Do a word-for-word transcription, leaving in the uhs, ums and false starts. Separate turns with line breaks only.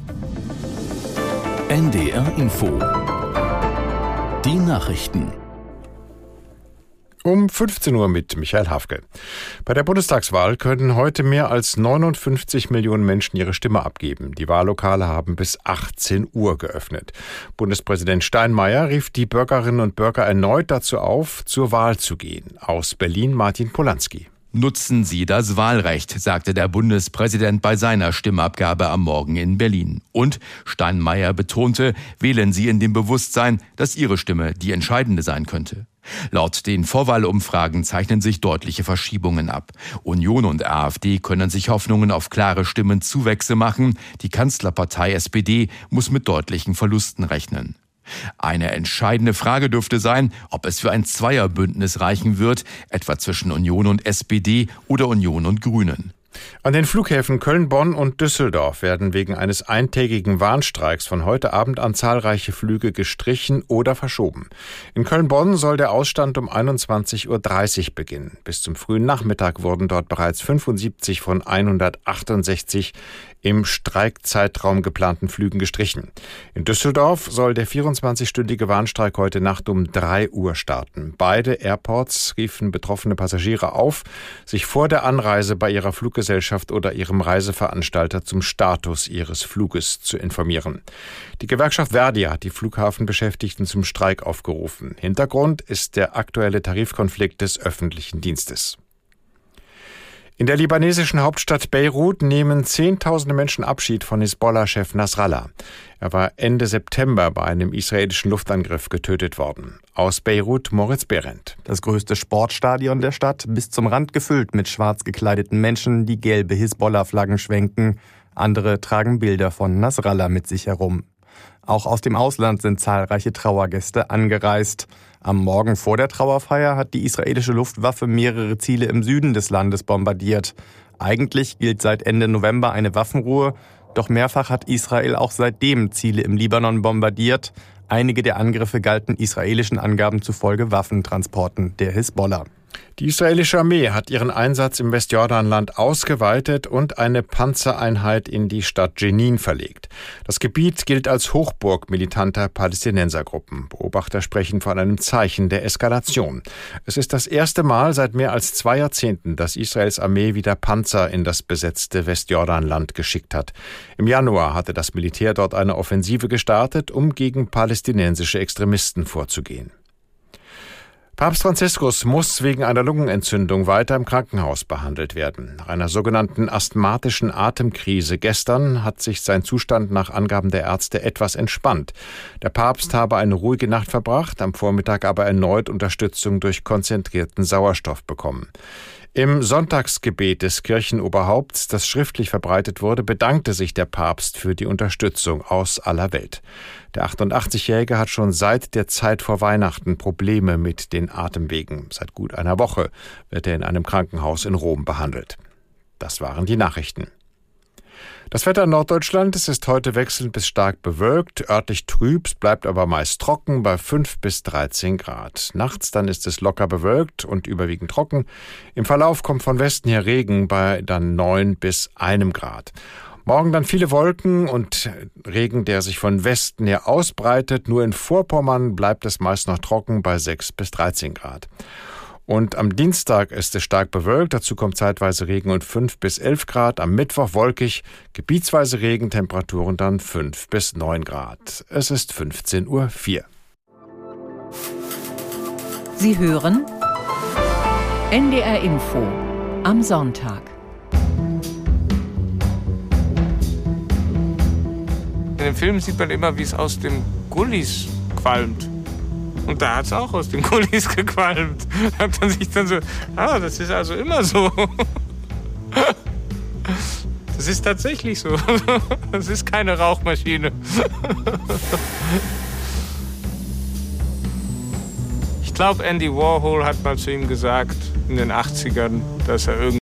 N D R Info. Die Nachrichten.
Um fünfzehn Uhr mit Michael Hafke. Bei der Bundestagswahl können heute mehr als neunundfünfzig Millionen Menschen ihre Stimme abgeben. Die Wahllokale haben bis achtzehn Uhr geöffnet. Bundespräsident Steinmeier rief die Bürgerinnen und Bürger erneut dazu auf, zur Wahl zu gehen. Aus Berlin Martin Polanski.
Nutzen Sie das Wahlrecht, sagte der Bundespräsident bei seiner Stimmabgabe am Morgen in Berlin. Und Steinmeier betonte, wählen Sie in dem Bewusstsein, dass Ihre Stimme die entscheidende sein könnte. Laut den Vorwahlumfragen zeichnen sich deutliche Verschiebungen ab. Union und AfD können sich Hoffnungen auf klare Stimmenzuwächse machen. Die Kanzlerpartei S P D muss mit deutlichen Verlusten rechnen. Eine entscheidende Frage dürfte sein, ob es für ein Zweierbündnis reichen wird, etwa zwischen Union und S P D oder Union und Grünen.
An den Flughäfen Köln, Bonn und Düsseldorf werden wegen eines eintägigen Warnstreiks von heute Abend an zahlreiche Flüge gestrichen oder verschoben. In Köln-Bonn soll der Ausstand um einundzwanzig Uhr dreißig beginnen. Bis zum frühen Nachmittag wurden dort bereits fünfundsiebzig von hundertachtundsechzig im Streikzeitraum geplanten Flügen gestrichen. In Düsseldorf soll der vierundzwanzigstündige Warnstreik heute Nacht um drei Uhr starten. Beide Airports riefen betroffene Passagiere auf, sich vor der Anreise bei ihrer Fluggesellschaft oder ihrem Reiseveranstalter zum Status ihres Fluges zu informieren. Die Gewerkschaft Verdi hat die Flughafenbeschäftigten zum Streik aufgerufen. Hintergrund ist der aktuelle Tarifkonflikt des öffentlichen Dienstes. In der libanesischen Hauptstadt Beirut nehmen Zehntausende Menschen Abschied von Hisbollah-Chef Nasrallah. Er war Ende September bei einem israelischen Luftangriff getötet worden. Aus Beirut Moritz Behrendt.
Das größte Sportstadion der Stadt, bis zum Rand gefüllt mit schwarz gekleideten Menschen, die gelbe Hisbollah-Flaggen schwenken. Andere tragen Bilder von Nasrallah mit sich herum. Auch aus dem Ausland sind zahlreiche Trauergäste angereist. Am Morgen vor der Trauerfeier hat die israelische Luftwaffe mehrere Ziele im Süden des Landes bombardiert. Eigentlich gilt seit Ende November eine Waffenruhe, doch mehrfach hat Israel auch seitdem Ziele im Libanon bombardiert. Einige der Angriffe galten israelischen Angaben zufolge Waffentransporten der Hisbollah.
Die israelische Armee hat ihren Einsatz im Westjordanland ausgeweitet und eine Panzereinheit in die Stadt Jenin verlegt. Das Gebiet gilt als Hochburg militanter Palästinensergruppen. Beobachter sprechen von einem Zeichen der Eskalation. Es ist das erste Mal seit mehr als zwei Jahrzehnten, dass Israels Armee wieder Panzer in das besetzte Westjordanland geschickt hat. Im Januar hatte das Militär dort eine Offensive gestartet, um gegen palästinensische Extremisten vorzugehen. Papst Franziskus muss wegen einer Lungenentzündung weiter im Krankenhaus behandelt werden. Nach einer sogenannten asthmatischen Atemkrise gestern hat sich sein Zustand nach Angaben der Ärzte etwas entspannt. Der Papst habe eine ruhige Nacht verbracht, am Vormittag aber erneut Unterstützung durch konzentrierten Sauerstoff bekommen. Im Sonntagsgebet des Kirchenoberhaupts, das schriftlich verbreitet wurde, bedankte sich der Papst für die Unterstützung aus aller Welt. Der achtundachtzigjährige hat schon seit der Zeit vor Weihnachten Probleme mit den Atemwegen. Seit gut einer Woche wird er in einem Krankenhaus in Rom behandelt. Das waren die Nachrichten. Das Wetter in Norddeutschland, es ist heute wechselnd bis stark bewölkt, örtlich trüb, bleibt aber meist trocken bei fünf bis dreizehn Grad. Nachts dann ist es locker bewölkt und überwiegend trocken. Im Verlauf kommt von Westen her Regen bei dann neun bis einem Grad. Morgen dann viele Wolken und Regen, der sich von Westen her ausbreitet. Nur in Vorpommern bleibt es meist noch trocken bei sechs bis dreizehn Grad. Und am Dienstag ist es stark bewölkt, dazu kommt zeitweise Regen und fünf bis elf Grad. Am Mittwoch wolkig, gebietsweise Regen, Temperaturen dann fünf bis neun Grad. Es ist fünfzehn Uhr vier.
Sie hören N D R Info am Sonntag.
In dem Film sieht man immer, wie es aus dem Gullis qualmt. Und da hat es auch aus den Gullis gequalmt. Da hat man sich dann so, ah, das ist also immer so. Das ist tatsächlich so. Das ist keine Rauchmaschine. Ich glaube, Andy Warhol hat mal zu ihm gesagt, in den achtzigern, dass er irgendwie